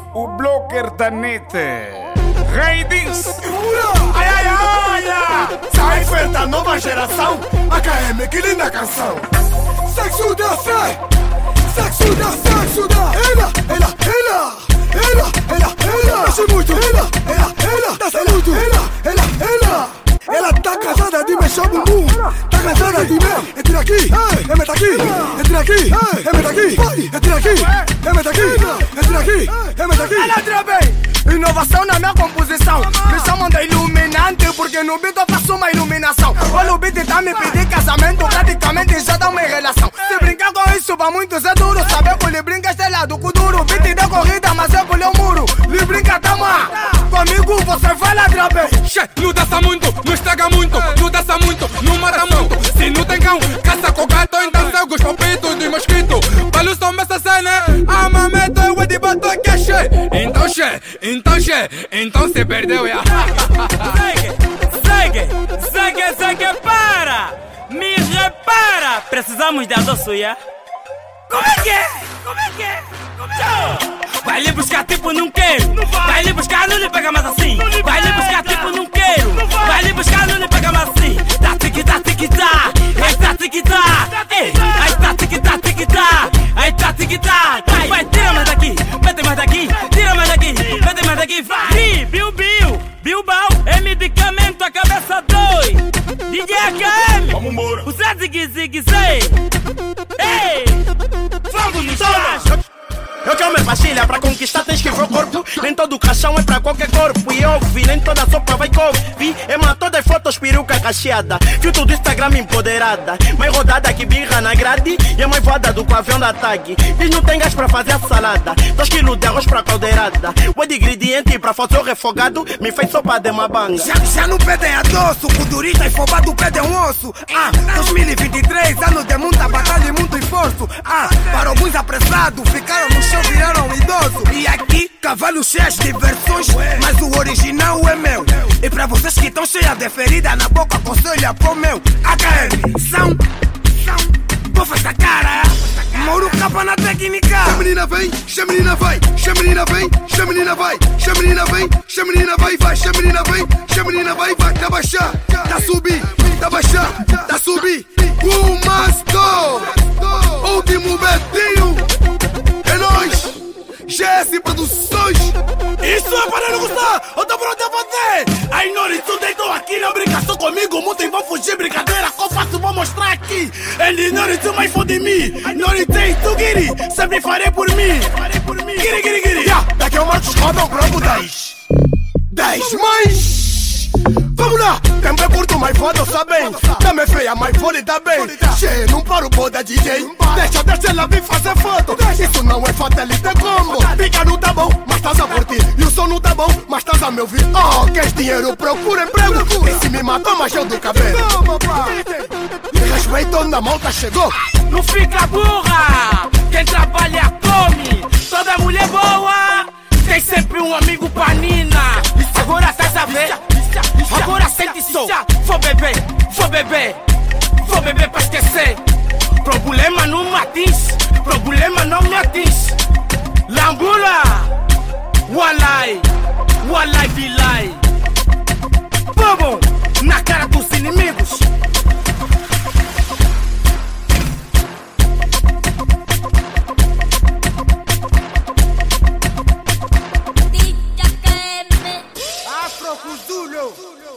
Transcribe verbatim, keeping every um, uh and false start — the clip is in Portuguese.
o blocker da net. Rei disso. Ai, ai, ai! Sai feita nova geração. A K M, que linda canção. Sexo da fé. Sexo da, sexo da. Ela, ela, ela. Ela, ela, ela. Mexe muito. Ela, ela, ela. Dança muito. Ela, ela, ela. Ela tá cansada de mexer o bumbum. Tá cansada de me. Entra aqui, entra aqui. Entra aqui, entra aqui. Entra aqui, entra aqui. Entra aqui, entra aqui. Ela entra bem. Inovação na minha composição. Me chamam de iluminante porque no beat eu faço uma iluminação. Olha o beat tá me pedir casamento, praticamente já dá uma relação. Se brincar com isso pra muitos é duro. Saber que ele brinca estelado com duro. Beat da corrida, mas eu pulei o muro. Lhe brinca, tama. Comigo você vai ladrar bem. Che, não dança muito, não estraga muito. Não dança muito, não mata muito. Se não tem cão, caça com gato. Então cego os palpitos de mosquito. Para o som essa cena, a mameta é o de batom que é che. Então che, então che, então se perdeu ya. Segue, segue, segue, segue, para. Me repara. Precisamos de adoço, ya. Como é que é? Como é que é? Como é que é? Vai lhe buscar tipo não quero. Vai lhe buscar, não lhe pega mais assim. Vai lhe buscar tipo não quero. Vai lhe buscar, não lhe pega mais assim. Tá tique tá tique tá. Ai tá tique tá. Ai tá tique tá tique tá. Ai tá tique tá. Vai, tira mais daqui. Mete mais daqui. Tira mais daqui. Mete mais daqui. Vai. Biu Biu. Bilbao é medicamento, a cabeça dói. D J A K M. Vamos embora. O Zé Zig Zig Zé. Ei. Fogo no chão. Eu quero minha pastilha, pra conquistar tens que ver o corpo. Nem todo caixão é pra qualquer corpo. E eu vi, nem toda sopa vai couve. É uma todas fotos peruca cacheada. Filtro do Instagram empoderada. Mais rodada que birra na grade. E é mais voada do que o avião da tag. Diz não tem gás pra fazer a salada. Dois quilos de arroz pra caldeirada. O de ingrediente pra fazer o refogado. Me fez sopa de mabanga. Já, já não pedem adoço. Cudurita e fobado pedem um osso. Ah, dois mil e vinte e três, ano de muita batalha e muito esforço. Ah, para alguns apressados, ficaram no chão, viraram idoso. E aqui, cavalo cheios de versões, mas o original é meu. E pra vocês que estão cheias de ferida na boca, aconselho pro meu. A K M, são, são, bofa essa cara. Moro capa na técnica. Se a menina vem, se a menina vai. Se a menina vem, se a menina vai. Se a menina vem, se a menina vai, vai. Se a menina vem, se a menina vai, vai. Tá baixar, tá subir, tá baixar, tá subir. O Masco, último Betinho. É nóis, G S Produções. Isso é para não gostar, eu tô pronto a fazer. Ai, Norito, deitou aqui, não brinca só comigo. Muitos vão fugir, brincadeira que eu faço, vou mostrar aqui. Ele Norito mais fode de mim. Norito, tu guiri, sempre farei por mim. Guiri, guiri, guiri. Yeah, daqui a Marcos rodam pro dez. dez mais. Vamos lá, também curto mais foda, sabem. Também feia, mais foda, tá bem. Che, não paro o da D J. Deixa, deixa ela vir fazer foto. Isso não é fatality, é combo. Fica não tá bom, mas estás a curtir. E o som não tá bom, mas estás a me ouvir. Oh, queres dinheiro, procura emprego. E se me matou, mas eu do cabelo. Me respeito, na malta chegou. Não fica burra, quem trabalha come. Toda mulher boa tem sempre um amigo panina. Agora estás a ver? Agora sente só. Vou beber, vou beber, vou beber pra esquecer. Problema não me atinge, problema não me atinge. Lambula, walai, walai bilai. Bobo, na cara dos inimigos. Afro Cuzulo.